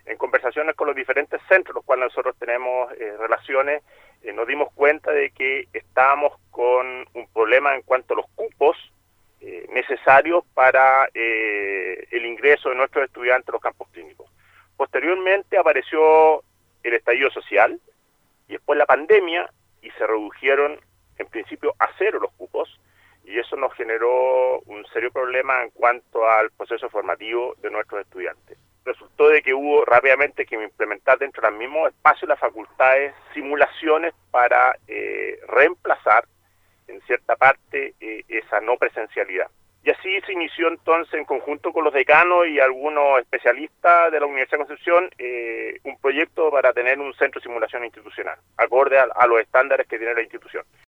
en conversaciones con los diferentes centros, los cuales nosotros tenemos relaciones, nos dimos cuenta de que estábamos con un problema en cuanto a los cupos necesarios para el ingreso de nuestros estudiantes a los campos clínicos. Posteriormente apareció el estallido social y después la pandemia y se redujeron en principio a cero los cupos, y eso nos generó un serio problema en cuanto al proceso formativo de nuestros estudiantes. Resultó de que hubo rápidamente que implementar dentro del mismo espacio de las facultades simulaciones para reemplazar en cierta parte esa no presencialidad. Y así se inició entonces, en conjunto con los decanos y algunos especialistas de la Universidad de Concepción, un proyecto para tener un centro de simulación institucional, acorde a los estándares que tiene la institución.